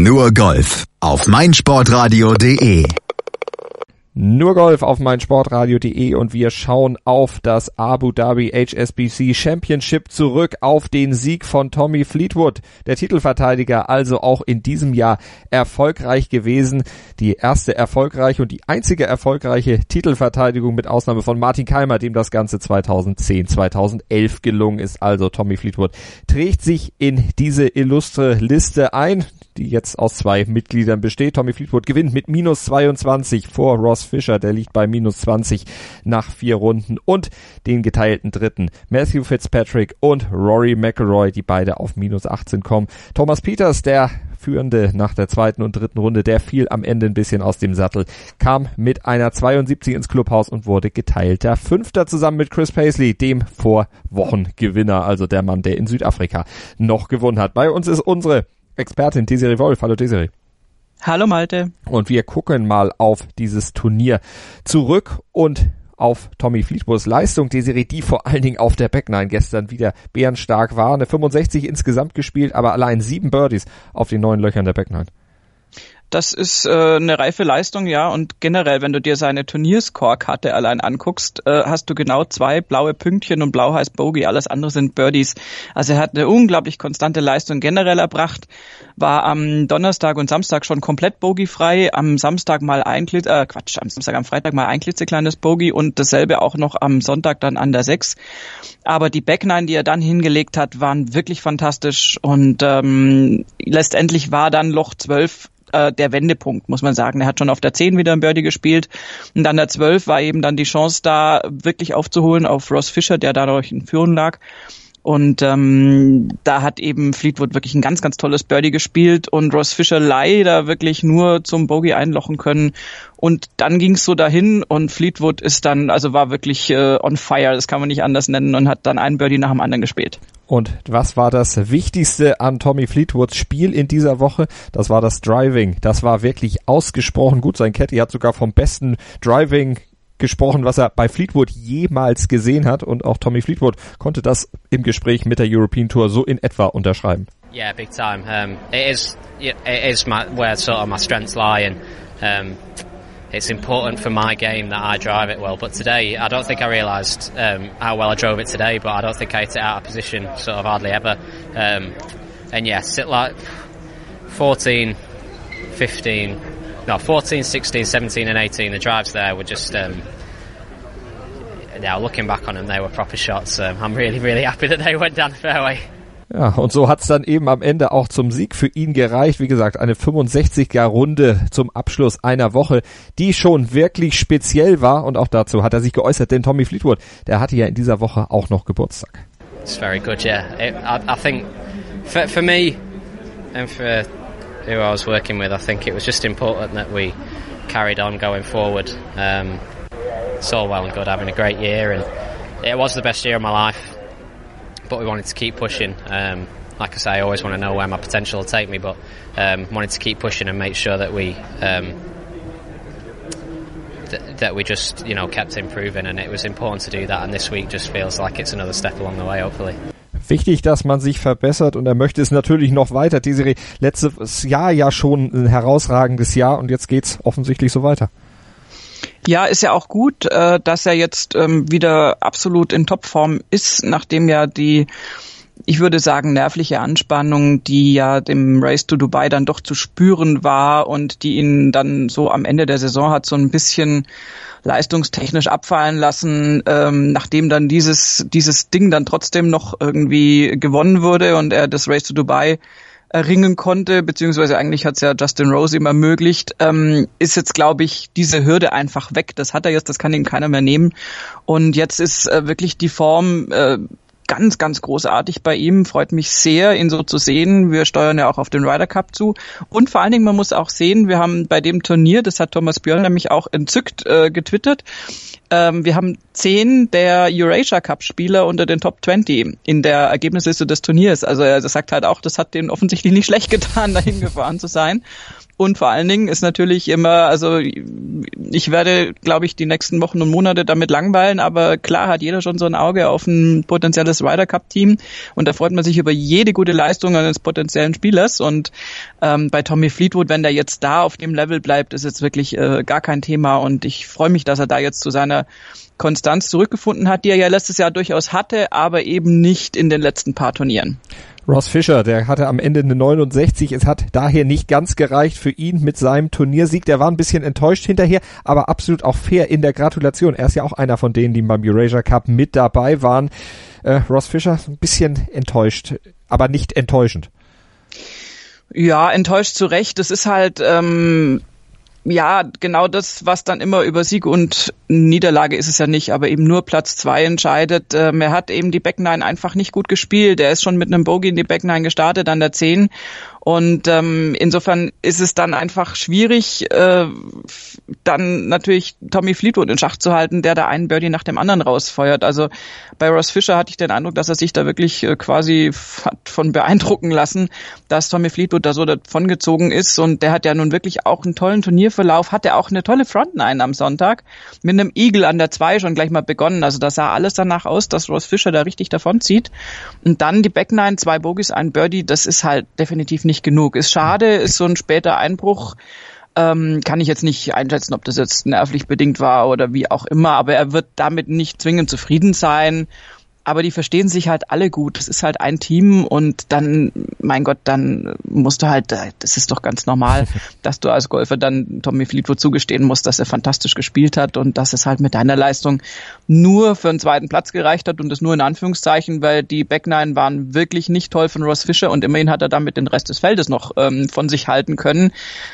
Nur Golf auf meinsportradio.de. Nur Golf auf meinsportradio.de und wir schauen auf das Abu Dhabi HSBC Championship zurück, auf den Sieg von Tommy Fleetwood, der Titelverteidiger, also auch in diesem Jahr erfolgreich gewesen. Die erste erfolgreiche und die einzige erfolgreiche Titelverteidigung mit Ausnahme von Martin Kaymer, dem das Ganze 2010, 2011 gelungen ist. Also Tommy Fleetwood trägt sich in diese illustre Liste ein, die jetzt aus 2 Mitgliedern besteht. Tommy Fleetwood gewinnt mit minus 22 vor Ross Fisher, der liegt bei minus 20 nach 4 Runden, und den geteilten Dritten Matthew Fitzpatrick und Rory McIlroy, die beide auf minus 18 kommen. Thomas Pieters, der Führende nach der 2. und 3. Runde, der fiel am Ende ein bisschen aus dem Sattel, kam mit einer 72 ins Clubhaus und wurde geteilter 5. zusammen mit Chris Paisley, dem Vorwochengewinner, also der Mann, der in Südafrika noch gewonnen hat. Bei uns ist unsere Expertin Desiree Wolf. Hallo Desiree. Hallo Malte. Und wir gucken mal auf dieses Turnier zurück und auf Tommy Fleetwoods Leistung, Desiree, die vor allen Dingen auf der Backnine gestern wieder bärenstark war. Eine 65 insgesamt gespielt, aber allein 7 Birdies auf den 9 Löchern der Backnine. Das ist eine reife Leistung, ja, und generell, wenn du dir seine Turnierscore-Karte allein anguckst, hast du genau 2 blaue Pünktchen und blau heißt Bogey, alles andere sind Birdies. Also er hat eine unglaublich konstante Leistung generell erbracht, war am Donnerstag und Samstag schon komplett bogeyfrei, am Freitag mal ein klitzekleines Bogey und dasselbe auch noch am Sonntag dann an der 6. Aber die Backnine, die er dann hingelegt hat, waren wirklich fantastisch und letztendlich war dann Loch 12 der Wendepunkt, muss man sagen. Er hat schon auf der 10 wieder ein Birdie gespielt und an der 12 war eben dann die Chance da, wirklich aufzuholen auf Ross Fisher, der dadurch in Führung lag. Und da hat eben Fleetwood wirklich ein ganz, ganz tolles Birdie gespielt und Ross Fisher leider wirklich nur zum Bogey einlochen können. Und dann ging es so dahin und Fleetwood ist dann, also war wirklich on fire, das kann man nicht anders nennen, und hat dann einen Birdie nach dem anderen gespielt. Und was war das Wichtigste an Tommy Fleetwoods Spiel in dieser Woche? Das war das Driving. Das war wirklich ausgesprochen gut. Sein Caddy hat sogar vom besten Driving gesprochen, was er bei Fleetwood jemals gesehen hat. Und auch Tommy Fleetwood konnte das im Gespräch mit der European Tour so in etwa unterschreiben. Yeah, big time. It is where sort of my strengths lie, and it's important for my game that I drive it well. But today, I don't think I realised how well I drove it today. But I don't think I hit it out of position, sort of hardly ever. And yes, it like 14, 16, 17, and 18. The drives there were just. Yeah, looking back on them, they were proper shots. I'm really, really happy that they went down the fairway. Ja, und so hat's dann eben am Ende auch zum Sieg für ihn gereicht. Wie gesagt, eine 65er-Runde zum Abschluss einer Woche, die schon wirklich speziell war. Und auch dazu hat er sich geäußert, denn Tommy Fleetwood, der hatte ja in dieser Woche auch noch Geburtstag. It's very good, yeah. I think for me and for who I was working with, I think it was just important that we carried on going forward. It's all well and good having a great year, and it was the best year of my life. But we wanted to keep pushing. Like I say, I always want to know where my potential will take me, but wanted to keep pushing and make sure that we that we just, you know, kept improving, and it was important to do that, and this week just feels like it's another step along the way, hopefully. Wichtig, dass man sich verbessert, und er möchte es natürlich noch weiter. Desiree, letztes Jahr ja schon ein herausragendes Jahr und jetzt geht's offensichtlich so weiter. Ja, ist ja auch gut, dass er jetzt wieder absolut in Topform ist, nachdem ja die, ich würde sagen, nervliche Anspannung, die ja dem Race to Dubai dann doch zu spüren war und die ihn dann so am Ende der Saison hat so ein bisschen leistungstechnisch abfallen lassen, nachdem dann dieses Ding dann trotzdem noch irgendwie gewonnen wurde und er das Race to Dubai erringen konnte, beziehungsweise eigentlich hat es ja Justin Rose ihm ermöglicht, ist jetzt, glaube ich, diese Hürde einfach weg. Das hat er jetzt, das kann ihm keiner mehr nehmen. Und jetzt ist wirklich die Form ganz, ganz großartig bei ihm. Freut mich sehr, ihn so zu sehen. Wir steuern ja auch auf den Ryder Cup zu. Und vor allen Dingen, man muss auch sehen, wir haben bei dem Turnier, das hat Thomas Björn nämlich auch entzückt getwittert, Wir haben 10 der Eurasia Cup Spieler unter den Top 20 in der Ergebnisliste des Turniers. Also er sagt halt auch, das hat denen offensichtlich nicht schlecht getan, dahin gefahren zu sein. Und vor allen Dingen ist natürlich immer, also ich werde, glaube ich, die nächsten Wochen und Monate damit langweilen, aber klar hat jeder schon so ein Auge auf ein potenzielles Ryder Cup Team und da freut man sich über jede gute Leistung eines potenziellen Spielers und bei Tommy Fleetwood, wenn der jetzt da auf dem Level bleibt, ist jetzt wirklich gar kein Thema und ich freue mich, dass er da jetzt zu seiner Konstanz zurückgefunden hat, die er ja letztes Jahr durchaus hatte, aber eben nicht in den letzten paar Turnieren. Ross Fischer, der hatte am Ende eine 69, es hat daher nicht ganz gereicht für ihn mit seinem Turniersieg, der war ein bisschen enttäuscht hinterher, aber absolut auch fair in der Gratulation, er ist ja auch einer von denen, die beim Eurasia Cup mit dabei waren. Ross Fischer ein bisschen enttäuscht, aber nicht enttäuschend. Ja, enttäuscht zu Recht, es ist halt ja, genau das, was dann immer über Sieg und Niederlage ist es ja nicht, aber eben nur Platz 2 entscheidet. Er hat eben die Back 9 einfach nicht gut gespielt. Er ist schon mit einem Bogey in die Back 9 gestartet an der 10 und insofern ist es dann einfach schwierig, dann natürlich Tommy Fleetwood in Schach zu halten, der da einen Birdie nach dem anderen rausfeuert. Also bei Ross Fischer hatte ich den Eindruck, dass er sich da wirklich quasi hat von beeindrucken lassen, dass Tommy Fleetwood da so davongezogen ist und der hat ja nun wirklich auch einen tollen Turnierverlauf, hatte auch eine tolle Front 9 am Sonntag, mit einem Eagle an der 2 schon gleich mal begonnen. Also das sah alles danach aus, dass Ross Fischer da richtig davonzieht. Und dann die Back 9, 2 Bogies, ein Birdie, das ist halt definitiv nicht genug. Ist schade, ist so ein später Einbruch. Kann ich jetzt nicht einschätzen, ob das jetzt nervlich bedingt war oder wie auch immer, aber er wird damit nicht zwingend zufrieden sein. Aber die verstehen sich halt alle gut. Das ist halt ein Team und dann, mein Gott, dann musst du halt, das ist doch ganz normal, dass du als Golfer dann Tommy Fleetwood zugestehen musst, dass er fantastisch gespielt hat und dass es halt mit deiner Leistung nur für einen zweiten Platz gereicht hat und das nur in Anführungszeichen, weil die Back 9 waren wirklich nicht toll von Ross Fischer und immerhin hat er damit den Rest des Feldes noch von sich halten können.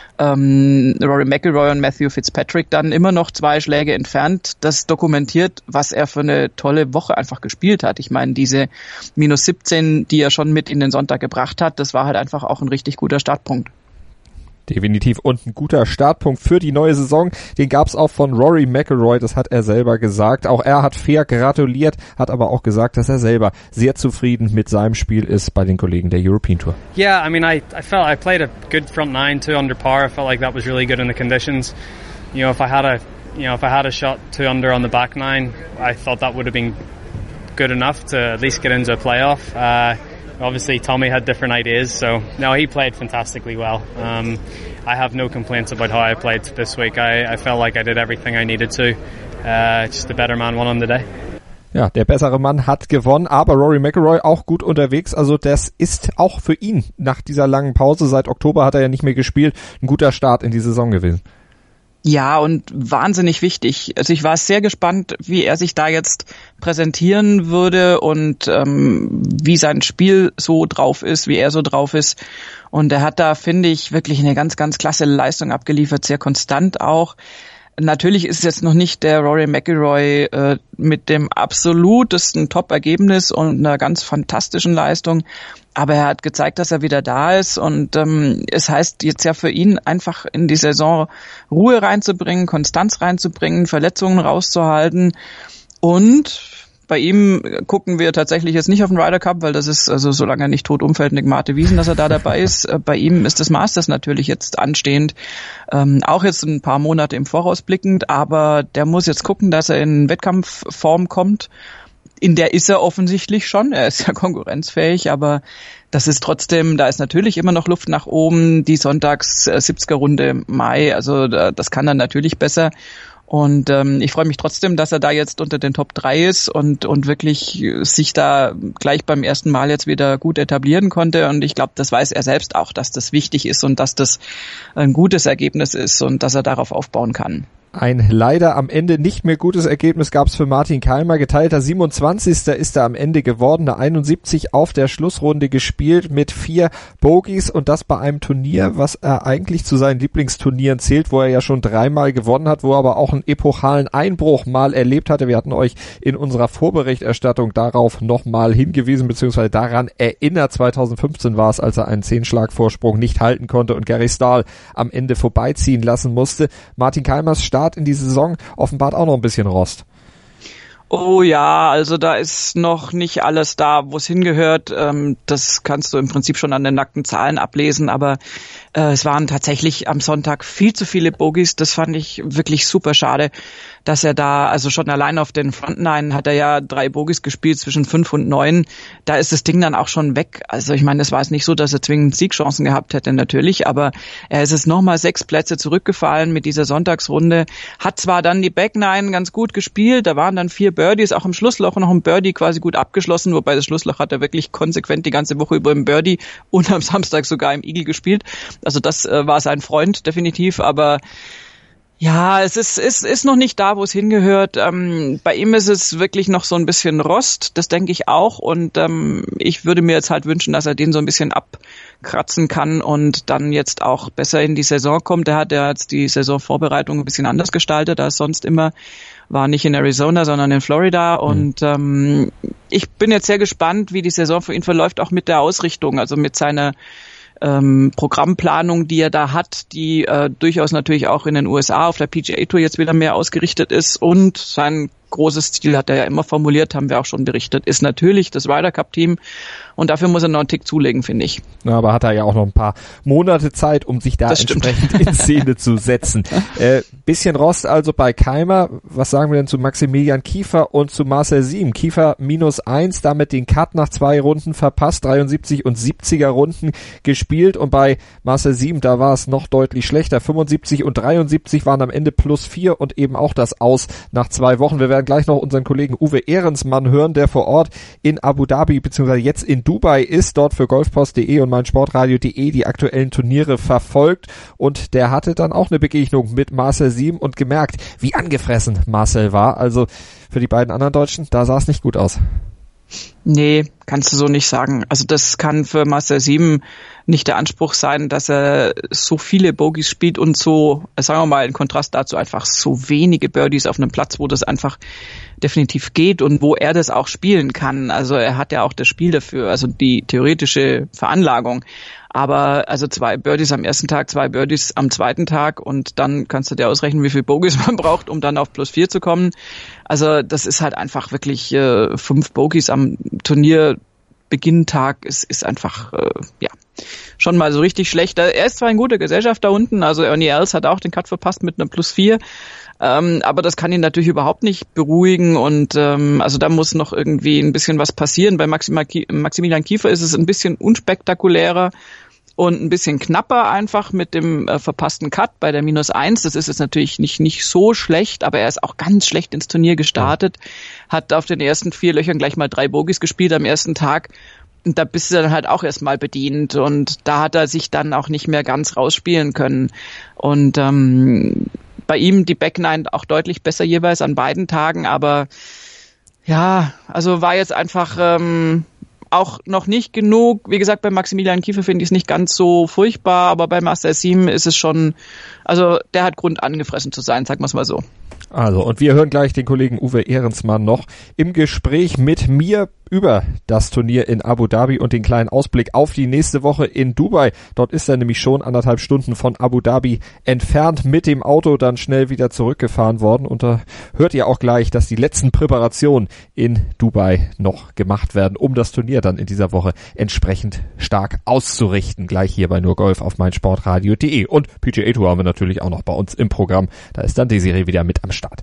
Rory McIlroy und Matthew Fitzpatrick dann immer noch 2 Schläge entfernt. Das dokumentiert, was er für eine tolle Woche einfach gespielt hat. Ich meine, diese minus 17, die er schon mit in den Sonntag gebracht hat, das war halt einfach auch ein richtig guter Startpunkt. Definitiv und ein guter Startpunkt für die neue Saison. Den gab's auch von Rory McIlroy, das hat er selber gesagt. Auch er hat fair gratuliert, hat aber auch gesagt, dass er selber sehr zufrieden mit seinem Spiel ist bei den Kollegen der European Tour. Yeah, I mean, I felt I played a good front 9, 2 under par. I felt like that was really good in the conditions. You know, if I had a shot 2 under on the back 9, I thought that would have been good enough to at least get into a playoff. Obviously, Tommy had different ideas, so no, he played fantastically well. I have no complaints about how I played this week. I felt like I did everything I needed to. Just the better man won on the day. Ja, der bessere Mann hat gewonnen, aber Rory McIlroy auch gut unterwegs. Also das ist auch für ihn nach dieser langen Pause, seit Oktober hat er ja nicht mehr gespielt, ein guter Start in die Saison gewesen. Ja, und wahnsinnig wichtig. Also ich war sehr gespannt, wie er sich da jetzt präsentieren würde und wie sein Spiel so drauf ist, wie er so drauf ist. Und er hat da, finde ich, wirklich eine ganz, ganz klasse Leistung abgeliefert, sehr konstant auch. Natürlich ist es jetzt noch nicht der Rory McIlroy mit dem absolutesten Top-Ergebnis und einer ganz fantastischen Leistung, aber er hat gezeigt, dass er wieder da ist und es heißt jetzt ja für ihn einfach in die Saison Ruhe reinzubringen, Konstanz reinzubringen, Verletzungen rauszuhalten und bei ihm gucken wir tatsächlich jetzt nicht auf den Ryder Cup, weil das ist, also solange er nicht tot umfällt, eine Mate Wiesen, dass er da dabei ist. Bei ihm ist das Masters natürlich jetzt anstehend, auch jetzt ein paar Monate im Voraus blickend, aber der muss jetzt gucken, dass er in Wettkampfform kommt. In der ist er offensichtlich schon, er ist ja konkurrenzfähig, aber das ist trotzdem, da ist natürlich immer noch Luft nach oben, die Sonntags 70er Runde Mai, also das kann er natürlich besser. Und ich freue mich trotzdem, dass er da jetzt unter den Top 3 ist und wirklich sich da gleich beim ersten Mal jetzt wieder gut etablieren konnte. Und ich glaube, das weiß er selbst auch, dass das wichtig ist und dass das ein gutes Ergebnis ist und dass er darauf aufbauen kann. Ein leider am Ende nicht mehr gutes Ergebnis gab es für Martin Kaymer. Geteilter 27. ist er am Ende geworden. Eine 71 auf der Schlussrunde gespielt mit 4 Bogies und das bei einem Turnier, was er eigentlich zu seinen Lieblingsturnieren zählt, wo er ja schon 3-mal gewonnen hat, wo er aber auch einen epochalen Einbruch mal erlebt hatte. Wir hatten euch in unserer Vorberichterstattung darauf nochmal hingewiesen, beziehungsweise daran erinnert. 2015 war es, als er einen 10-Schlag-Vorsprung nicht halten konnte und Gary Stahl am Ende vorbeiziehen lassen musste. Martin Kaymers Start in die Saison offenbart auch noch ein bisschen Rost. Oh ja, also da ist noch nicht alles da, wo es hingehört. Das kannst du im Prinzip schon an den nackten Zahlen ablesen, aber es waren tatsächlich am Sonntag viel zu viele Bogies. Das fand ich wirklich super schade, dass er da, also schon allein auf den Front 9 hat er ja 3 Bogies gespielt zwischen 5 und 9. Da ist das Ding dann auch schon weg. Also ich meine, es war jetzt nicht so, dass er zwingend Siegchancen gehabt hätte, natürlich, aber er ist jetzt nochmal 6 Plätze zurückgefallen mit dieser Sonntagsrunde. Hat zwar dann die Back 9 ganz gut gespielt, da waren dann 4 Birdies, auch im Schlussloch noch ein Birdie quasi gut abgeschlossen, wobei das Schlussloch hat er wirklich konsequent die ganze Woche über im Birdie und am Samstag sogar im Eagle gespielt. Also das war sein Freund definitiv, aber ja, es ist noch nicht da, wo es hingehört. Bei ihm ist es wirklich noch so ein bisschen Rost, das denke ich auch. Und ich würde mir jetzt halt wünschen, dass er den so ein bisschen abkratzen kann und dann jetzt auch besser in die Saison kommt. Er hat ja jetzt die Saisonvorbereitung ein bisschen anders gestaltet als sonst immer. War nicht in Arizona, sondern in Florida. Und ich bin jetzt sehr gespannt, wie die Saison für ihn verläuft, auch mit der Ausrichtung, also mit seiner Programmplanung, die er da hat, die durchaus natürlich auch in den USA auf der PGA Tour jetzt wieder mehr ausgerichtet ist, und sein großes Ziel, hat er ja immer formuliert, haben wir auch schon berichtet, ist natürlich das Ryder Cup Team, und dafür muss er noch einen Tick zulegen, finde ich. Ja, aber hat er ja auch noch ein paar Monate Zeit, um sich da entsprechend in Szene zu setzen. Bisschen Rost also bei Keimer. Was sagen wir denn zu Maximilian Kiefer und zu Marcel Siem? Kiefer -1, damit den Cut nach 2 Runden verpasst, 73 und 70er Runden gespielt, und bei Marcel Siem, da war es noch deutlich schlechter. 75 und 73 waren am Ende +4 und eben auch das Aus nach 2 Wochen. Wir werden gleich noch unseren Kollegen Uwe Ehrensmann hören, der vor Ort in Abu Dhabi bzw. jetzt in Dubai ist, dort für golfpost.de und meinsportradio.de die aktuellen Turniere verfolgt, und der hatte dann auch eine Begegnung mit Marcel Siem und gemerkt, wie angefressen Marcel war. Also für die beiden anderen Deutschen, da sah es nicht gut aus. Nee, kannst du so nicht sagen. Also das kann für Marcel Siem nicht der Anspruch sein, dass er so viele Bogies spielt und so, sagen wir mal, in Kontrast dazu einfach so wenige Birdies auf einem Platz, wo das einfach definitiv geht und wo er das auch spielen kann. Also er hat ja auch das Spiel dafür, also die theoretische Veranlagung. Aber also 2 Birdies am ersten Tag, 2 Birdies am zweiten Tag, und dann kannst du dir ausrechnen, wie viel Bogies man braucht, um dann auf +4 zu kommen. Also das ist halt einfach wirklich 5 Bogies am Turnierbeginntag ist einfach schon mal so richtig schlecht. Er ist zwar in guter Gesellschaft da unten, also Ernie Els hat auch den Cut verpasst mit einem +4, aber das kann ihn natürlich überhaupt nicht beruhigen, und also da muss noch irgendwie ein bisschen was passieren. Bei Maximilian Kiefer ist es ein bisschen unspektakulärer und ein bisschen knapper einfach mit dem verpassten Cut bei der -1. Das ist jetzt natürlich nicht so schlecht, aber er ist auch ganz schlecht ins Turnier gestartet, hat auf den ersten 4 Löchern gleich mal 3 Bogies gespielt am ersten Tag. Und da bist du dann halt auch erstmal bedient, und da hat er sich dann auch nicht mehr ganz rausspielen können. Und bei ihm die Back 9 auch deutlich besser jeweils an beiden Tagen, aber ja, also war jetzt einfach auch noch nicht genug. Wie gesagt, bei Maximilian Kiefer finde ich es nicht ganz so furchtbar, aber bei Marcel Siem ist es schon, also der hat Grund angefressen zu sein, sagen wir es mal so. Also, und wir hören gleich den Kollegen Uwe Ehrensmann noch im Gespräch mit mir über das Turnier in Abu Dhabi und den kleinen Ausblick auf die nächste Woche in Dubai. Dort ist er nämlich schon 1,5 Stunden von Abu Dhabi entfernt, mit dem Auto dann schnell wieder zurückgefahren worden. Und da hört ihr auch gleich, dass die letzten Präparationen in Dubai noch gemacht werden, um das Turnier dann in dieser Woche entsprechend stark auszurichten. Gleich hier bei Nur Golf auf meinsportradio.de. Und PGA Tour haben wir natürlich auch noch bei uns im Programm. Da ist dann Desiree wieder mit am Start.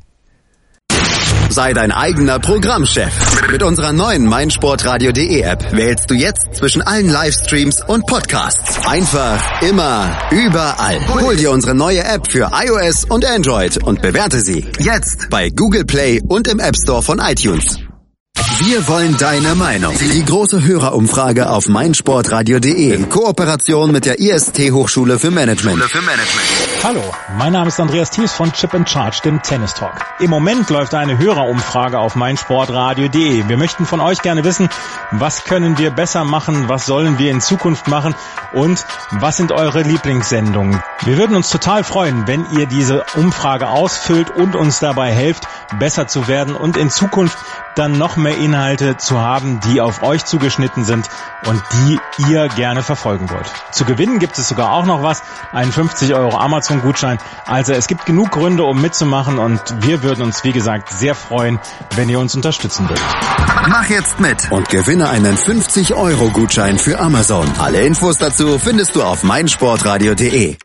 Sei dein eigener Programmchef. Mit unserer neuen meinsportradio.de App wählst du jetzt zwischen allen Livestreams und Podcasts. Einfach, immer, überall. Hol dir unsere neue App für iOS und Android und bewerte sie jetzt bei Google Play und im App Store von iTunes. Wir wollen deine Meinung. Die große Hörerumfrage auf meinsportradio.de in Kooperation mit der IST Hochschule für Management. Hallo, mein Name ist Andreas Thies von Chip & Charge, dem Tennis Talk. Im Moment läuft eine Hörerumfrage auf meinsportradio.de. Wir möchten von euch gerne wissen, was können wir besser machen, was sollen wir in Zukunft machen und was sind eure Lieblingssendungen. Wir würden uns total freuen, wenn ihr diese Umfrage ausfüllt und uns dabei helft, besser zu werden und in Zukunft dann noch mehr Inhalte zu haben, die auf euch zugeschnitten sind und die ihr gerne verfolgen wollt. Zu gewinnen gibt es sogar auch noch was, einen 50 € Amazon-Gutschein. Also es gibt genug Gründe, um mitzumachen und wir würden uns, wie gesagt, sehr freuen, wenn ihr uns unterstützen würdet. Mach jetzt mit und gewinne einen 50 € Gutschein für Amazon. Alle Infos dazu findest du auf meinsportradio.de.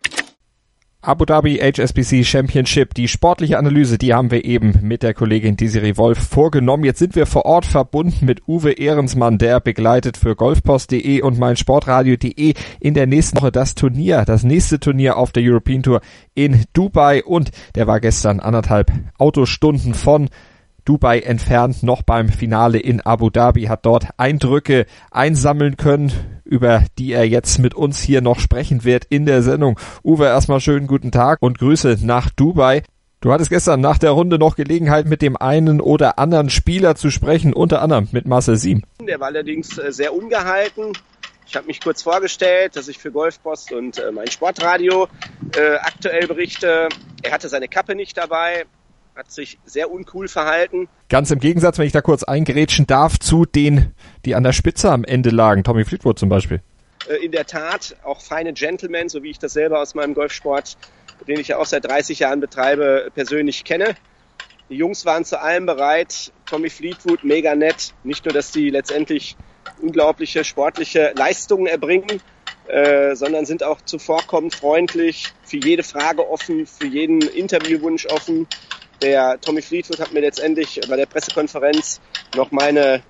Abu Dhabi HSBC Championship, die sportliche Analyse, die haben wir eben mit der Kollegin Desiree Wolf vorgenommen. Jetzt sind wir vor Ort verbunden mit Uwe Ehrensmann, der begleitet für golfpost.de und meinsportradio.de in der nächsten Woche das nächste Turnier auf der European Tour in Dubai, und der war gestern 1,5 Autostunden von Dubai entfernt, noch beim Finale in Abu Dhabi, hat dort Eindrücke einsammeln können, über die er jetzt mit uns hier noch sprechen wird in der Sendung. Uwe, erstmal schönen guten Tag und Grüße nach Dubai. Du hattest gestern nach der Runde noch Gelegenheit, mit dem einen oder anderen Spieler zu sprechen, unter anderem mit Marcel Siem. Der war allerdings sehr ungehalten. Ich habe mich kurz vorgestellt, dass ich für Golfpost und mein Sportradio aktuell berichte. Er hatte seine Kappe nicht dabei, hat sich sehr uncool verhalten. Ganz im Gegensatz, wenn ich da kurz eingrätschen darf, zu denen, die an der Spitze am Ende lagen. Tommy Fleetwood zum Beispiel. In der Tat, auch feine Gentlemen, so wie ich das selber aus meinem Golfsport, den ich ja auch seit 30 Jahren betreibe, persönlich kenne. Die Jungs waren zu allem bereit. Tommy Fleetwood, mega nett. Nicht nur, dass die letztendlich unglaubliche sportliche Leistungen erbringen, sondern sind auch zuvorkommend freundlich, für jede Frage offen, für jeden Interviewwunsch offen. Der Tommy Fleetwood hat mir letztendlich bei der Pressekonferenz noch meine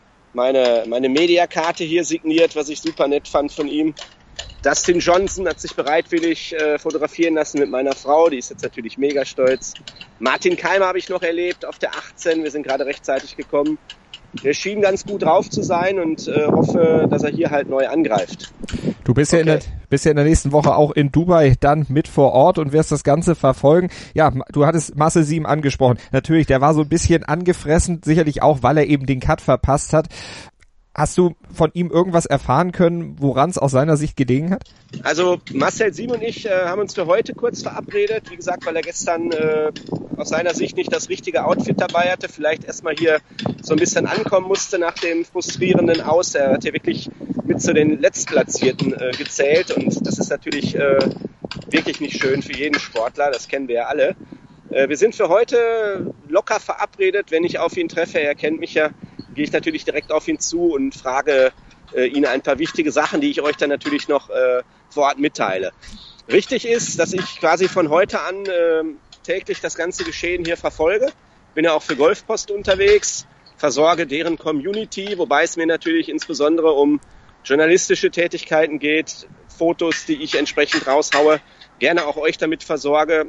Mediakarte hier signiert, was ich super nett fand von ihm. Dustin Johnson hat sich bereitwillig fotografieren lassen mit meiner Frau, die ist jetzt natürlich mega stolz. Martin Keimer habe ich noch erlebt auf der 18, wir sind gerade rechtzeitig gekommen. Der schien ganz gut drauf zu sein und hoffe, dass er hier halt neu angreift. Du bist ja in der nächsten Woche auch in Dubai dann mit vor Ort und wirst das Ganze verfolgen. Ja, du hattest Marcel Siem angesprochen. Natürlich, der war so ein bisschen angefressen, sicherlich auch, weil er eben den Cut verpasst hat. Hast du von ihm irgendwas erfahren können, woran es aus seiner Sicht gelegen hat? Also Marcel Siem und ich haben uns für heute kurz verabredet. Wie gesagt, weil er gestern aus seiner Sicht nicht das richtige Outfit dabei hatte. Vielleicht erstmal hier so ein bisschen ankommen musste nach dem frustrierenden Aus. Er hat hier wirklich mit zu den Letztplatzierten gezählt. Und das ist natürlich wirklich nicht schön für jeden Sportler. Das kennen wir ja alle. Wir sind für heute locker verabredet. Wenn ich auf ihn treffe, er kennt mich ja, gehe ich natürlich direkt auf ihn zu und frage ihn ein paar wichtige Sachen, die ich euch dann natürlich noch vor Ort mitteile. Richtig ist, dass ich quasi von heute an täglich das ganze Geschehen hier verfolge. Bin ja auch für Golfpost unterwegs, versorge deren Community, wobei es mir natürlich insbesondere um journalistische Tätigkeiten geht, Fotos, die ich entsprechend raushaue, gerne auch euch damit versorge,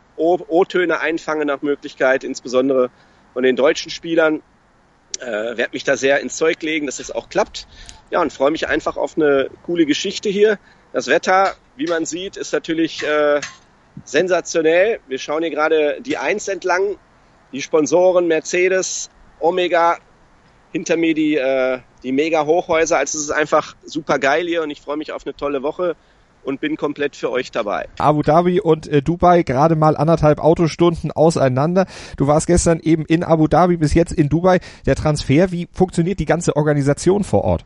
O-Töne einfange nach Möglichkeit, insbesondere von den deutschen Spielern. Werde mich da sehr ins Zeug legen, dass es auch klappt. Ja, und freue mich einfach auf eine coole Geschichte hier. Das Wetter, wie man sieht, ist natürlich sensationell. Wir schauen hier gerade die 1 entlang. Die Sponsoren Mercedes, Omega, hinter mir die Mega-Hochhäuser. Also es ist einfach super geil hier und ich freue mich auf eine tolle Woche und bin komplett für euch dabei. Abu Dhabi und Dubai gerade mal 1,5 Autostunden auseinander. Du warst gestern eben in Abu Dhabi, bis jetzt in Dubai. Der Transfer, wie funktioniert die ganze Organisation vor Ort?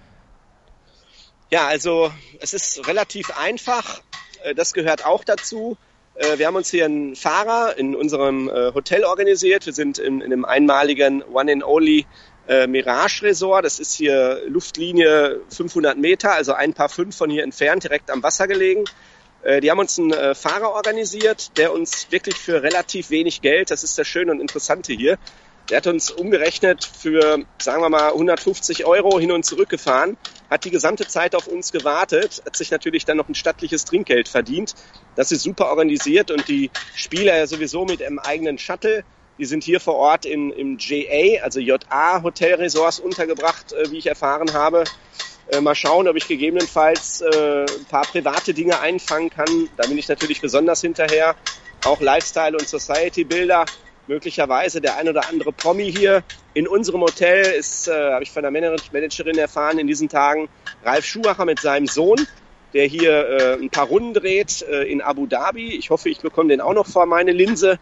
Ja, also es ist relativ einfach. Das gehört auch dazu. Wir haben uns hier einen Fahrer in unserem Hotel organisiert. Wir sind in einem einmaligen One and Only Mirage Resort. Das ist hier Luftlinie 500 Meter, also ein paar 5 von hier entfernt, direkt am Wasser gelegen. Die haben uns einen Fahrer organisiert, der uns wirklich für relativ wenig Geld, das ist das Schöne und Interessante hier, der hat uns umgerechnet für, sagen wir mal, 150 € hin und zurück gefahren, hat die gesamte Zeit auf uns gewartet, hat sich natürlich dann noch ein stattliches Trinkgeld verdient. Das ist super organisiert und die Spieler ja sowieso mit einem eigenen Shuttle. Die sind hier vor Ort im JA, also JA Hotelresorts untergebracht, wie ich erfahren habe. Mal schauen, ob ich gegebenenfalls ein paar private Dinge einfangen kann. Da bin ich natürlich besonders hinterher. Auch Lifestyle- und Society-Bilder. Möglicherweise der ein oder andere Promi hier. In unserem Hotel ist, habe ich von der Managerin erfahren, in diesen Tagen Ralf Schumacher mit seinem Sohn, der hier ein paar Runden dreht in Abu Dhabi. Ich hoffe, ich bekomme den auch noch vor meine Linse.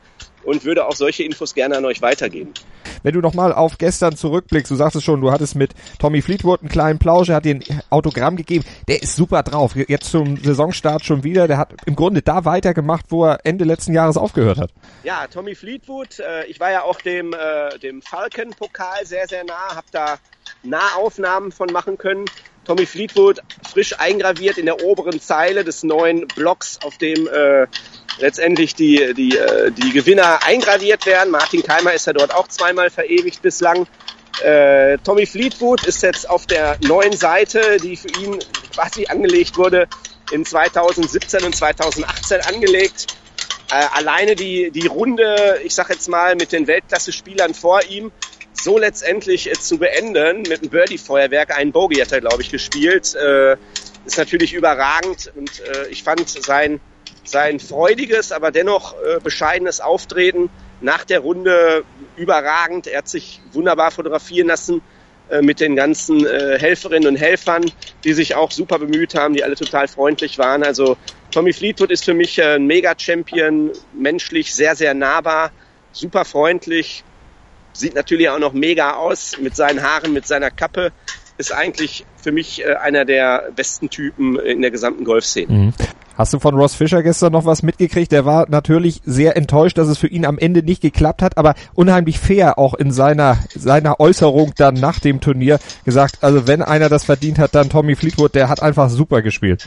und würde auch solche Infos gerne an euch weitergeben. Wenn du nochmal auf gestern zurückblickst, du sagst es schon, du hattest mit Tommy Fleetwood einen kleinen Plausch, er hat dir ein Autogramm gegeben, der ist super drauf, jetzt zum Saisonstart schon wieder, der hat im Grunde da weitergemacht, wo er Ende letzten Jahres aufgehört hat. Ja, Tommy Fleetwood, ich war ja auch dem Falcon-Pokal sehr, sehr nah, habe da Nahaufnahmen von machen können. Tommy Fleetwood frisch eingraviert in der oberen Zeile des neuen Blocks, auf dem letztendlich die Gewinner eingraviert werden. Martin Keimer ist ja dort auch zweimal verewigt bislang. Tommy Fleetwood ist jetzt auf der neuen Seite, die für ihn quasi angelegt wurde, in 2017 und 2018 angelegt. Alleine die Runde, ich sag jetzt mal, mit den Weltklasse-Spielern vor ihm, so letztendlich zu beenden, mit einem Birdie-Feuerwerk, einen Bogey hat er, glaube ich, gespielt, ist natürlich überragend und ich fand sein freudiges, aber dennoch bescheidenes Auftreten nach der Runde überragend. Er hat sich wunderbar fotografieren lassen mit den ganzen Helferinnen und Helfern, die sich auch super bemüht haben, die alle total freundlich waren. Also Tommy Fleetwood ist für mich ein Mega-Champion, menschlich sehr, sehr nahbar, super freundlich, sieht natürlich auch noch mega aus mit seinen Haaren, mit seiner Kappe. Ist eigentlich für mich einer der besten Typen in der gesamten Golfszene. Mhm. Hast du von Ross Fisher gestern noch was mitgekriegt? Der war natürlich sehr enttäuscht, dass es für ihn am Ende nicht geklappt hat, aber unheimlich fair auch in seiner Äußerung dann nach dem Turnier gesagt, also wenn einer das verdient hat, dann Tommy Fleetwood, der hat einfach super gespielt.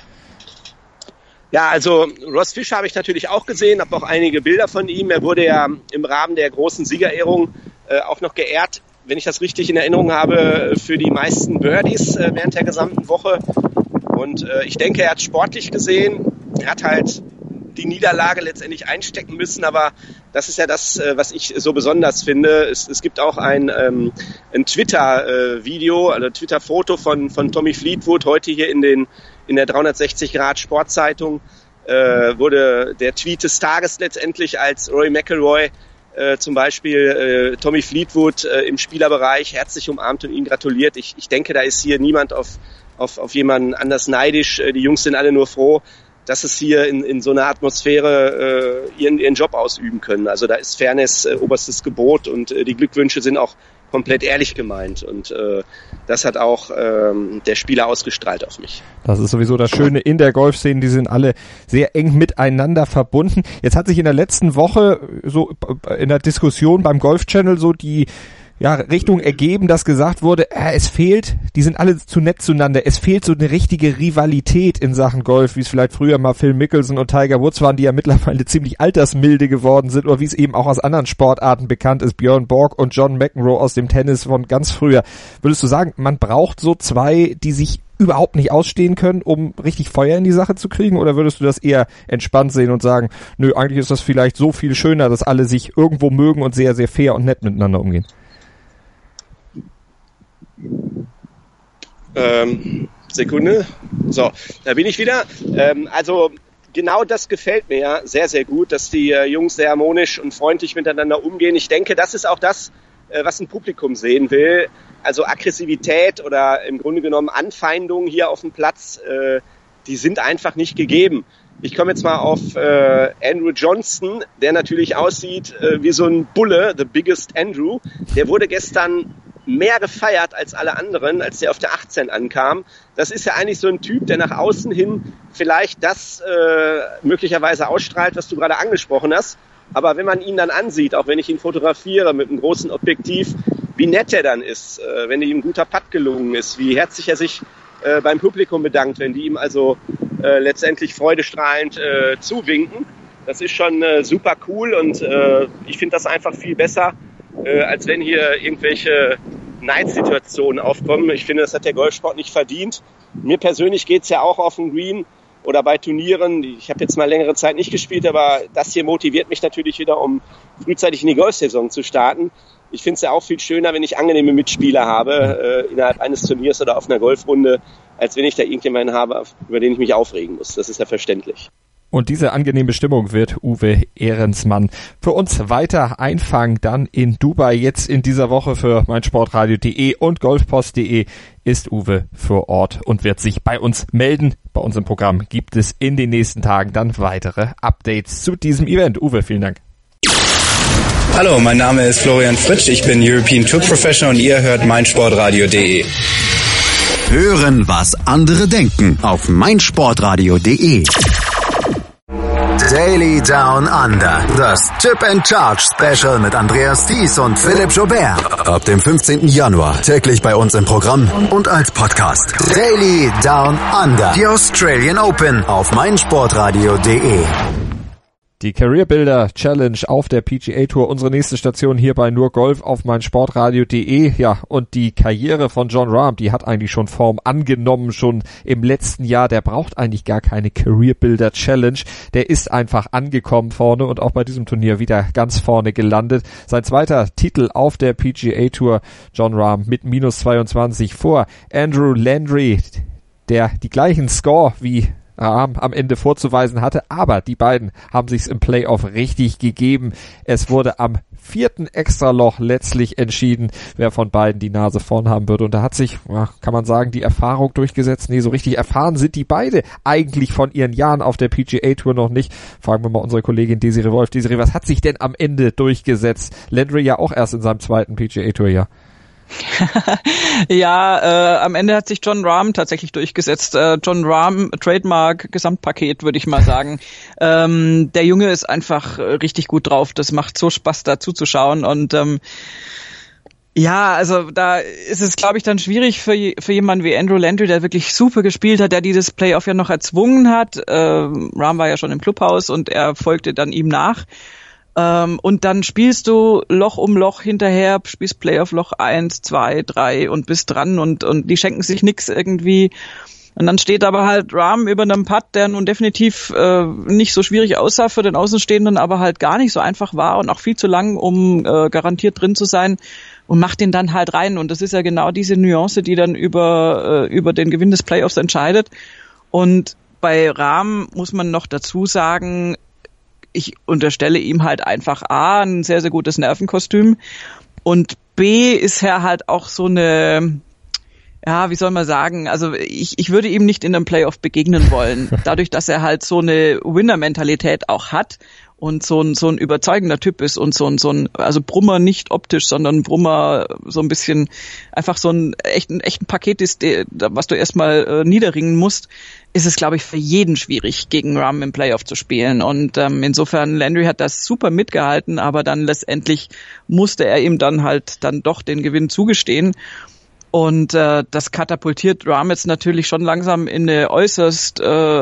Ja, also Ross Fisher habe ich natürlich auch gesehen, habe auch einige Bilder von ihm. Er wurde ja im Rahmen der großen Siegerehrung auch noch geehrt, wenn ich das richtig in Erinnerung habe, für die meisten Birdies während der gesamten Woche. Und ich denke, er hat sportlich gesehen, er hat halt die Niederlage letztendlich einstecken müssen, aber das ist ja das, was ich so besonders finde. Es gibt auch ein Twitter-Video, also ein Twitter-Foto von Tommy Fleetwood, heute hier in der 360-Grad-Sportzeitung, wurde der Tweet des Tages letztendlich, als Rory McIlroy zum Beispiel Tommy Fleetwood im Spielerbereich herzlich umarmt und ihn gratuliert. Ich denke, da ist hier niemand auf jemanden anders neidisch. Die Jungs sind alle nur froh, dass es hier in so einer Atmosphäre ihren Job ausüben können. Also da ist Fairness oberstes Gebot und die Glückwünsche sind auch komplett ehrlich gemeint und das hat auch der Spieler ausgestrahlt auf mich. Das ist sowieso das Schöne in der Golfszene, die sind alle sehr eng miteinander verbunden. Jetzt hat sich in der letzten Woche so in der Diskussion beim Golf Channel so die Richtung ergeben, dass gesagt wurde, es fehlt, die sind alle zu nett zueinander, es fehlt so eine richtige Rivalität in Sachen Golf, wie es vielleicht früher mal Phil Mickelson und Tiger Woods waren, die ja mittlerweile ziemlich altersmilde geworden sind, oder wie es eben auch aus anderen Sportarten bekannt ist, Björn Borg und John McEnroe aus dem Tennis von ganz früher. Würdest du sagen, man braucht so zwei, die sich überhaupt nicht ausstehen können, um richtig Feuer in die Sache zu kriegen, oder würdest du das eher entspannt sehen und sagen, nö, eigentlich ist das vielleicht so viel schöner, dass alle sich irgendwo mögen und sehr, sehr fair und nett miteinander umgehen? Sekunde. So, da bin ich wieder. Also genau das gefällt mir ja sehr, sehr gut, dass die Jungs sehr harmonisch und freundlich miteinander umgehen. Ich denke, das ist auch das, was ein Publikum sehen will. Also Aggressivität oder im Grunde genommen Anfeindungen hier auf dem Platz, die sind einfach nicht gegeben. Ich komme jetzt mal auf Andrew Johnston, der natürlich aussieht wie so ein Bulle, the biggest Andrew. Der wurde gestern mehr gefeiert als alle anderen, als der auf der 18 ankam. Das ist ja eigentlich so ein Typ, der nach außen hin vielleicht das möglicherweise ausstrahlt, was du gerade angesprochen hast. Aber wenn man ihn dann ansieht, auch wenn ich ihn fotografiere mit einem großen Objektiv, wie nett er dann ist, wenn ihm ein guter Putt gelungen ist, wie herzlich er sich beim Publikum bedankt, wenn die ihm also letztendlich freudestrahlend zuwinken. Das ist schon super cool und ich finde das einfach viel besser, als wenn hier irgendwelche Neidsituationen aufkommen. Ich finde, das hat der Golfsport nicht verdient. Mir persönlich geht's ja auch auf dem Green oder bei Turnieren. Ich habe jetzt mal längere Zeit nicht gespielt, aber das hier motiviert mich natürlich wieder, um frühzeitig in die Golfsaison zu starten. Ich finde es ja auch viel schöner, wenn ich angenehme Mitspieler habe innerhalb eines Turniers oder auf einer Golfrunde, als wenn ich da irgendjemanden habe, über den ich mich aufregen muss. Das ist ja verständlich. Und diese angenehme Stimmung wird Uwe Ehrensmann für uns weiter einfangen. Dann in Dubai jetzt in dieser Woche für meinsportradio.de und golfpost.de ist Uwe vor Ort und wird sich bei uns melden. Bei uns im Programm gibt es in den nächsten Tagen dann weitere Updates zu diesem Event. Uwe, vielen Dank. Hallo, mein Name ist Florian Fritsch, ich bin European Tour Professional und ihr hört meinsportradio.de. Hören, was andere denken auf meinsportradio.de. Daily Down Under. Das Chip and Charge Special mit Andreas Thies und Philipp Joubert. Ab dem 15. Januar täglich bei uns im Programm und als Podcast. Daily Down Under. Die Australian Open auf meinsportradio.de. Die Career Builder Challenge auf der PGA Tour, unsere nächste Station hier bei Nur Golf auf meinsportradio.de. Ja, und die Karriere von Jon Rahm, die hat eigentlich schon Form angenommen, schon im letzten Jahr. Der braucht eigentlich gar keine Career Builder Challenge. Der ist einfach angekommen vorne und auch bei diesem Turnier wieder ganz vorne gelandet. Sein zweiter Titel auf der PGA Tour, Jon Rahm mit -22 vor Andrew Landry, der die gleichen Score wie Rahm am Ende vorzuweisen hatte, aber die beiden haben sich's im Playoff richtig gegeben. Es wurde am 4. Extraloch letztlich entschieden, wer von beiden die Nase vorn haben würde. Und da hat sich, kann man sagen, die Erfahrung durchgesetzt. Nee, so richtig erfahren sind die beide eigentlich von ihren Jahren auf der PGA Tour noch nicht. Fragen wir mal unsere Kollegin Desiree Wolf. Desiree, was hat sich denn am Ende durchgesetzt? Landry ja auch erst in seinem zweiten PGA Tour Jahr. Ja, am Ende hat sich Jon Rahm tatsächlich durchgesetzt. Jon Rahm, Trademark, Gesamtpaket, würde ich mal sagen. Der Junge ist einfach richtig gut drauf. Das macht so Spaß, da zuzuschauen. Und ja, also da ist es, glaube ich, dann schwierig für jemanden wie Andrew Landry, der wirklich super gespielt hat, der dieses Playoff ja noch erzwungen hat. Rahm war ja schon im Clubhaus und er folgte dann ihm nach. Und dann spielst du Loch um Loch hinterher, spielst Playoff Loch 1, 2, 3 und bist dran und die schenken sich nix irgendwie. Und dann steht aber halt Rahm über einem Putt, der nun definitiv nicht so schwierig aussah für den Außenstehenden, aber halt gar nicht so einfach war und auch viel zu lang, um garantiert drin zu sein, und macht den dann halt rein. Und das ist ja genau diese Nuance, die dann über den Gewinn des Playoffs entscheidet. Und bei Rahm muss man noch dazu sagen, ich unterstelle ihm halt einfach A, ein sehr, sehr gutes Nervenkostüm, und B ist er halt auch so eine, ja, wie soll man sagen, also ich würde ihm nicht in einem Playoff begegnen wollen, dadurch, dass er halt so eine Winner-Mentalität auch hat und so ein überzeugender Typ ist und so ein, also Brummer nicht optisch, sondern Brummer so ein bisschen einfach so ein echten Paket ist, was du erstmal niederringen musst, ist es, glaube ich, für jeden schwierig, gegen Rahm im Playoff zu spielen. Und insofern, Landry hat das super mitgehalten, aber dann letztendlich musste er ihm dann halt dann doch den Gewinn zugestehen. Und das katapultiert Rahm jetzt natürlich schon langsam in eine äußerst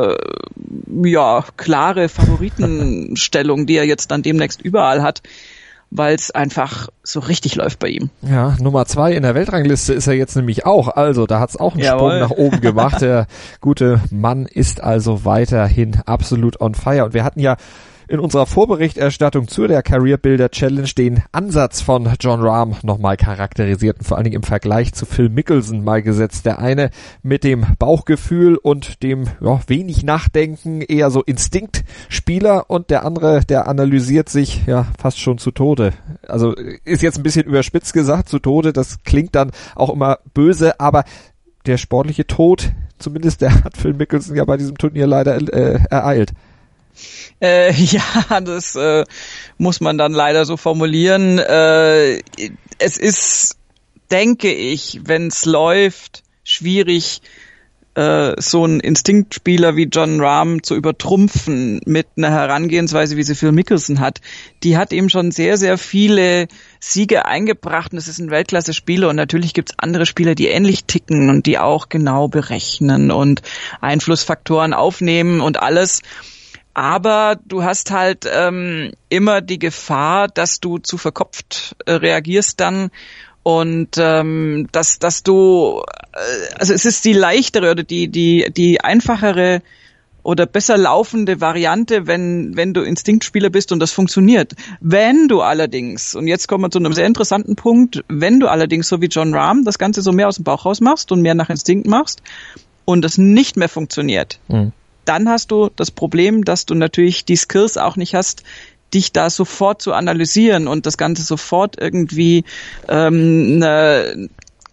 klare Favoritenstellung, die er jetzt dann demnächst überall hat, weil es einfach so richtig läuft bei ihm. Ja, Nummer 2 in der Weltrangliste ist er jetzt nämlich auch. Also da hat's auch einen Sprung nach oben gemacht. Der gute Mann ist also weiterhin absolut on fire. Und wir hatten ja in unserer Vorberichterstattung zu der Career Builder Challenge den Ansatz von Jon Rahm nochmal charakterisiert und vor allen Dingen im Vergleich zu Phil Mickelson mal gesetzt. Der eine mit dem Bauchgefühl und dem wenig Nachdenken, eher so Instinktspieler, und der andere, der analysiert sich fast schon zu Tode. Also ist jetzt ein bisschen überspitzt gesagt, zu Tode, das klingt dann auch immer böse, aber der sportliche Tod, zumindest der hat Phil Mickelson ja bei diesem Turnier leider ereilt. Das muss man dann leider so formulieren. Es ist, denke ich, wenn es läuft, schwierig, so einen Instinktspieler wie Jon Rahm zu übertrumpfen mit einer Herangehensweise, wie sie Phil Mickelson hat. Die hat ihm schon sehr, sehr viele Siege eingebracht, und es ist ein Weltklasse-Spieler, und natürlich gibt's andere Spieler, die ähnlich ticken und die auch genau berechnen und Einflussfaktoren aufnehmen und alles. Aber du hast halt immer die Gefahr, dass du zu verkopft reagierst dann, und dass du, also es ist die leichtere oder die einfachere oder besser laufende Variante, wenn du Instinktspieler bist und das funktioniert. Wenn du allerdings, und jetzt kommen wir zu einem sehr interessanten Punkt, wenn du allerdings so wie Jon Rahm das Ganze so mehr aus dem Bauch raus machst und mehr nach Instinkt machst und das nicht mehr funktioniert, dann hast du das Problem, dass du natürlich die Skills auch nicht hast, dich da sofort zu analysieren und das Ganze sofort irgendwie eine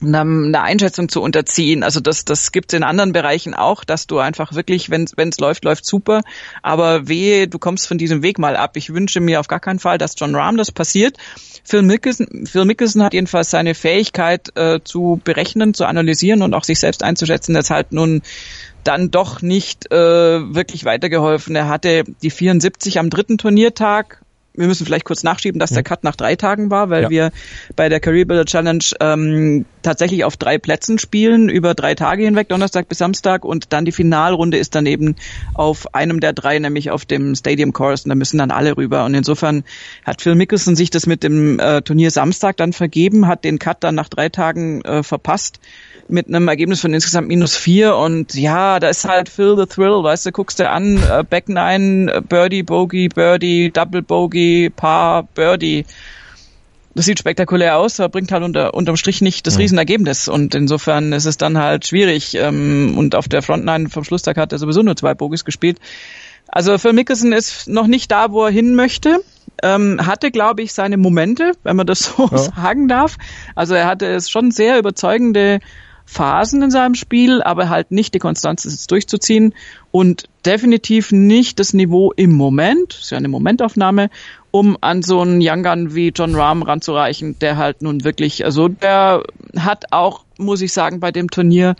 eine Einschätzung zu unterziehen. Also das gibt's in anderen Bereichen auch, dass du einfach wirklich, wenn es läuft super, aber wehe, du kommst von diesem Weg mal ab. Ich wünsche mir auf gar keinen Fall, dass Jon Rahm das passiert. Phil Mickelson hat jedenfalls seine Fähigkeit zu berechnen, zu analysieren und auch sich selbst einzuschätzen, das halt nun dann doch nicht wirklich weitergeholfen. Er hatte die 74 am dritten Turniertag. Wir müssen vielleicht kurz nachschieben, dass der Cut nach 3 Tagen war, weil wir bei der Career Builder Challenge tatsächlich auf 3 Plätzen spielen, über 3 Tage hinweg, Donnerstag bis Samstag, und dann die Finalrunde ist dann eben auf einem der 3, nämlich auf dem Stadium Course, und da müssen dann alle rüber. Und insofern hat Phil Mickelson sich das mit dem Turnier Samstag dann vergeben, hat den Cut dann nach 3 Tagen verpasst, mit einem Ergebnis von insgesamt -4, und ja, da ist halt Phil the Thrill, weißt du, guckst dir an, Back 9, Birdie, Bogey, Birdie, Double Bogey, Par, Birdie. Das sieht spektakulär aus, aber bringt halt unterm Strich nicht das Riesenergebnis, und insofern ist es dann halt schwierig, und auf der Front 9 vom Schlusstag hat er sowieso nur 2 Bogies gespielt. Also Phil Mickelson ist noch nicht da, wo er hin möchte. Hatte, glaube ich, seine Momente, wenn man das so sagen darf. Also er hatte es schon sehr überzeugende Phasen in seinem Spiel, aber halt nicht die Konstanz, das jetzt durchzuziehen, und definitiv nicht das Niveau im Moment, ist ja eine Momentaufnahme, um an so einen Young Gun wie Jon Rahm ranzureichen, der halt nun wirklich, also der hat auch, muss ich sagen, bei dem Turnier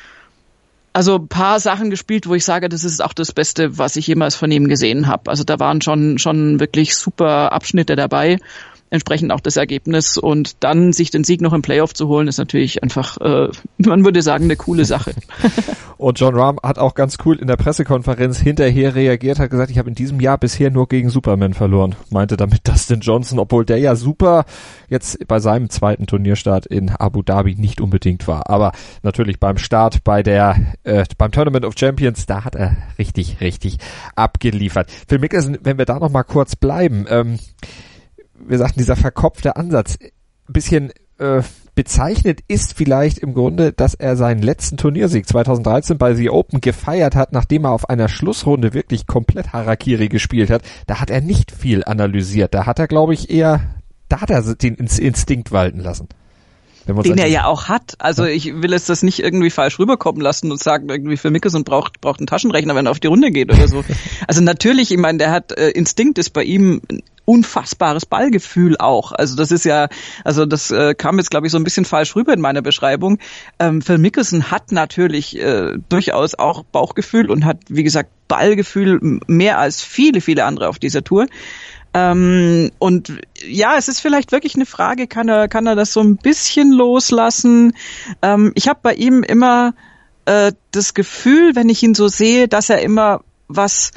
also ein paar Sachen gespielt, wo ich sage, das ist auch das Beste, was ich jemals von ihm gesehen habe. Also da waren schon wirklich super Abschnitte dabei. Entsprechend auch das Ergebnis, und dann sich den Sieg noch im Playoff zu holen, ist natürlich einfach, man würde sagen, eine coole Sache. Und Jon Rahm hat auch ganz cool in der Pressekonferenz hinterher reagiert, hat gesagt, ich habe in diesem Jahr bisher nur gegen Superman verloren. Meinte damit Dustin Johnson, obwohl der ja super jetzt bei seinem zweiten Turnierstart in Abu Dhabi nicht unbedingt war. Aber natürlich beim Start beim Tournament of Champions, da hat er richtig abgeliefert. Phil Mickelson, wenn wir da noch mal kurz bleiben, wir sagten, dieser verkopfte Ansatz, ein bisschen bezeichnet ist vielleicht im Grunde, dass er seinen letzten Turniersieg 2013 bei The Open gefeiert hat, nachdem er auf einer Schlussrunde wirklich komplett Harakiri gespielt hat. Da hat er nicht viel analysiert. Da hat er, glaube ich, da hat er den Instinkt walten lassen. Den er ja auch hat. Also ich will jetzt das nicht irgendwie falsch rüberkommen lassen und sagen, irgendwie Phil Mickelson braucht einen Taschenrechner, wenn er auf die Runde geht oder so. Also natürlich, ich meine, der hat Instinkt, ist bei ihm ein unfassbares Ballgefühl auch. Also das ist ja, also das kam jetzt, glaube ich, so ein bisschen falsch rüber in meiner Beschreibung. Phil Mickelson hat natürlich durchaus auch Bauchgefühl und hat, wie gesagt, Ballgefühl mehr als viele andere auf dieser Tour. Und ja, es ist vielleicht wirklich eine Frage, kann er das so ein bisschen loslassen? Ich habe bei ihm immer das Gefühl, wenn ich ihn so sehe, dass er immer was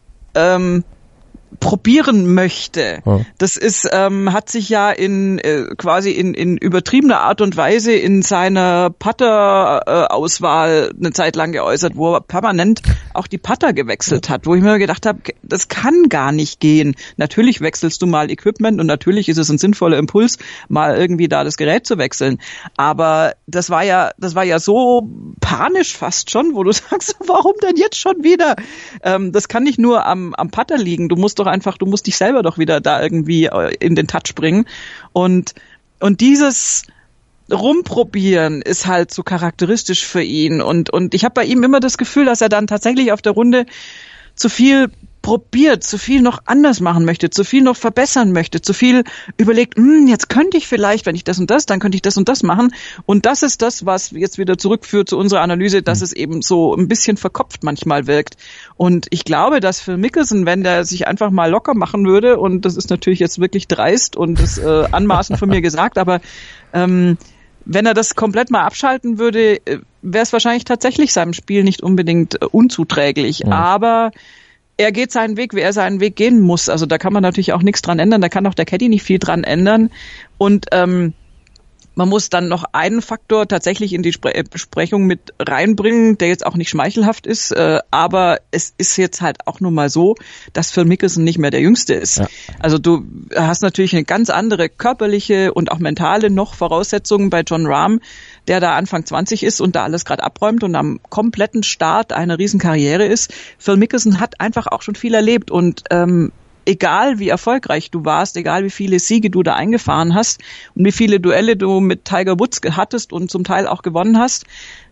probieren möchte. Oh. Das ist, hat sich ja quasi in übertriebener Art und Weise in seiner Putter-Auswahl eine Zeit lang geäußert, wo er permanent auch die Putter gewechselt hat, wo ich mir gedacht habe, das kann gar nicht gehen. Natürlich wechselst du mal Equipment und natürlich ist es ein sinnvoller Impuls, mal irgendwie da das Gerät zu wechseln. Aber das war ja so panisch fast schon, wo du sagst, warum denn jetzt schon wieder? Das kann nicht nur am Putter liegen. Du musst dich selber doch wieder da irgendwie in den Touch bringen. Und dieses Rumprobieren ist halt so charakteristisch für ihn. Und ich habe bei ihm immer das Gefühl, dass er dann tatsächlich auf der Runde zu viel probiert, zu viel noch anders machen möchte, zu viel noch verbessern möchte, zu viel überlegt, jetzt könnte ich vielleicht, wenn ich das und das, dann könnte ich das und das machen. Und das ist das, was jetzt wieder zurückführt zu unserer Analyse, dass es eben so ein bisschen verkopft manchmal wirkt. Und ich glaube, dass für Mickelson, wenn der sich einfach mal locker machen würde, und das ist natürlich jetzt wirklich dreist und das anmaßend von mir gesagt, aber wenn er das komplett mal abschalten würde, wäre es wahrscheinlich tatsächlich seinem Spiel nicht unbedingt unzuträglich. Ja. Aber er geht seinen Weg, wie er seinen Weg gehen muss. Also da kann man natürlich auch nichts dran ändern. Da kann auch der Caddy nicht viel dran ändern. Und man muss dann noch einen Faktor tatsächlich in die Besprechung mit reinbringen, der jetzt auch nicht schmeichelhaft ist. Aber es ist jetzt halt auch nun mal so, dass Phil Mickelson nicht mehr der Jüngste ist. Ja. Also du hast natürlich eine ganz andere körperliche und auch mentale noch Voraussetzungen bei Jon Rahm, der da Anfang 20 ist und da alles gerade abräumt und am kompletten Start einer Riesenkarriere ist. Phil Mickelson hat einfach auch schon viel erlebt und egal wie erfolgreich du warst, egal wie viele Siege du da eingefahren hast und wie viele Duelle du mit Tiger Woods hattest und zum Teil auch gewonnen hast,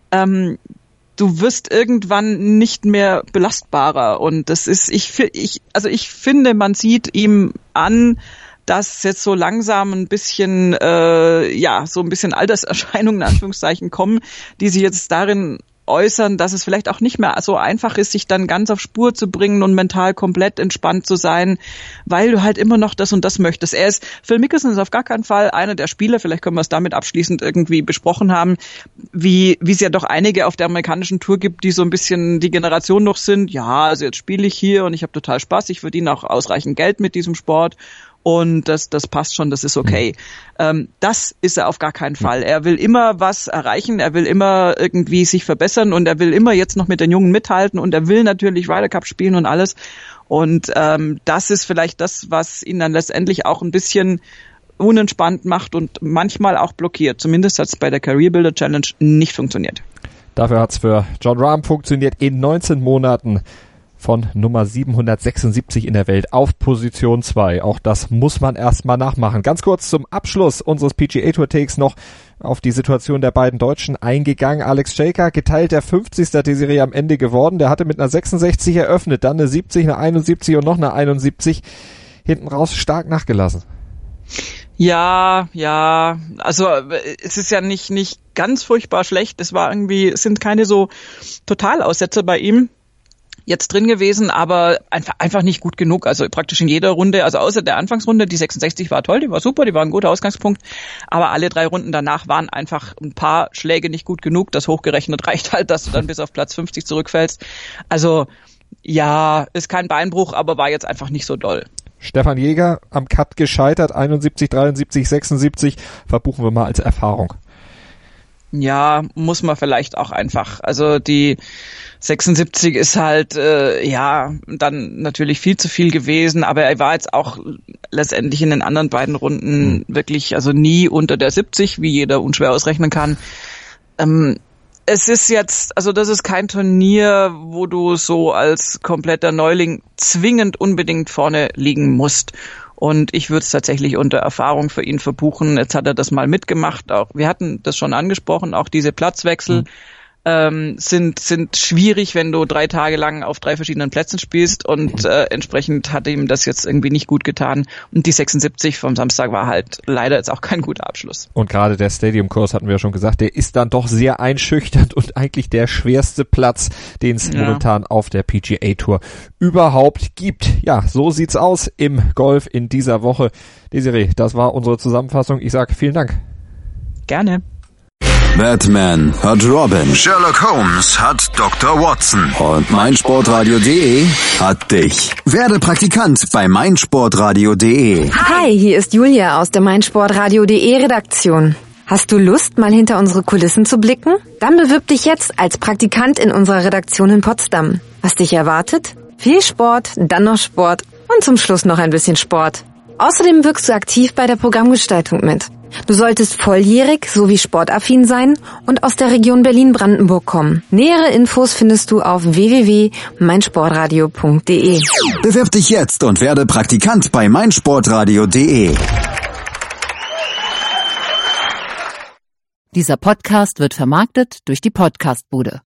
du wirst irgendwann nicht mehr belastbarer. Und das ist, ich finde, man sieht ihm an, dass jetzt so langsam ein bisschen, so ein bisschen Alterserscheinungen, in Anführungszeichen, kommen, die sich jetzt darin äußern, dass es vielleicht auch nicht mehr so einfach ist, sich dann ganz auf Spur zu bringen und mental komplett entspannt zu sein, weil du halt immer noch das und das möchtest. Phil Mickelson ist auf gar keinen Fall einer der Spieler, vielleicht können wir es damit abschließend irgendwie besprochen haben, wie es ja doch einige auf der amerikanischen Tour gibt, die so ein bisschen die Generation noch sind, ja, also jetzt spiele ich hier und ich habe total Spaß, ich verdiene auch ausreichend Geld mit diesem Sport. Und das passt schon, das ist okay. Das ist er auf gar keinen Fall. Er will immer was erreichen, er will immer irgendwie sich verbessern und er will immer jetzt noch mit den Jungen mithalten und er will natürlich Ryder Cup spielen und alles. Und das ist vielleicht das, was ihn dann letztendlich auch ein bisschen unentspannt macht und manchmal auch blockiert. Zumindest hat es bei der Career Builder Challenge nicht funktioniert. Dafür hat es für Jon Rahm funktioniert in 19 Monaten. Von Nummer 776 in der Welt auf Position 2. Auch das muss man erstmal nachmachen. Ganz kurz zum Abschluss unseres PGA Tour Takes noch auf die Situation der beiden Deutschen eingegangen. Alex Schäker, geteilt der 50. der Serie am Ende geworden. Der hatte mit einer 66 eröffnet, dann eine 70, eine 71 und noch eine 71. Hinten raus stark nachgelassen. Ja, also es ist ja nicht ganz furchtbar schlecht. Es sind keine so Totalaussetzer bei ihm jetzt drin gewesen, aber einfach nicht gut genug. Also praktisch in jeder Runde, also außer der Anfangsrunde, die 66 war toll, die war super, die war ein guter Ausgangspunkt, aber alle 3 Runden danach waren einfach ein paar Schläge nicht gut genug. Das hochgerechnet reicht halt, dass du dann bis auf Platz 50 zurückfällst. Also ja, ist kein Beinbruch, aber war jetzt einfach nicht so doll. Stefan Jäger am Cut gescheitert, 71, 73, 76, verbuchen wir mal als Erfahrung. Ja, muss man vielleicht auch einfach. Also die 76 ist halt, dann natürlich viel zu viel gewesen, aber er war jetzt auch letztendlich in den anderen beiden Runden wirklich, also nie unter der 70, wie jeder unschwer ausrechnen kann. Es ist jetzt, also das ist kein Turnier, wo du so als kompletter Neuling zwingend unbedingt vorne liegen musst. Und ich würde es tatsächlich unter Erfahrung für ihn verbuchen. Jetzt hat er das mal mitgemacht. Auch wir hatten das schon angesprochen, auch diese Platzwechsel sind schwierig, wenn du 3 Tage lang auf 3 verschiedenen Plätzen spielst und entsprechend hat ihm das jetzt irgendwie nicht gut getan. Und die 76 vom Samstag war halt leider jetzt auch kein guter Abschluss. Und gerade der Stadium-Kurs, hatten wir ja schon gesagt, der ist dann doch sehr einschüchternd und eigentlich der schwerste Platz, den es momentan auf der PGA Tour überhaupt gibt. Ja, so sieht's aus im Golf in dieser Woche. Desiree, das war unsere Zusammenfassung. Ich sage vielen Dank. Gerne. Batman hat Robin, Sherlock Holmes hat Dr. Watson und meinsportradio.de hat dich. Werde Praktikant bei meinsportradio.de. Hi, hier ist Julia aus der meinsportradio.de Redaktion. Hast du Lust, mal hinter unsere Kulissen zu blicken? Dann bewirb dich jetzt als Praktikant in unserer Redaktion in Potsdam. Was dich erwartet? Viel Sport, dann noch Sport und zum Schluss noch ein bisschen Sport. Außerdem wirkst du aktiv bei der Programmgestaltung mit. Du solltest volljährig sowie sportaffin sein und aus der Region Berlin-Brandenburg kommen. Nähere Infos findest du auf www.meinsportradio.de. Bewirb dich jetzt und werde Praktikant bei meinsportradio.de. Dieser Podcast wird vermarktet durch die Podcastbude.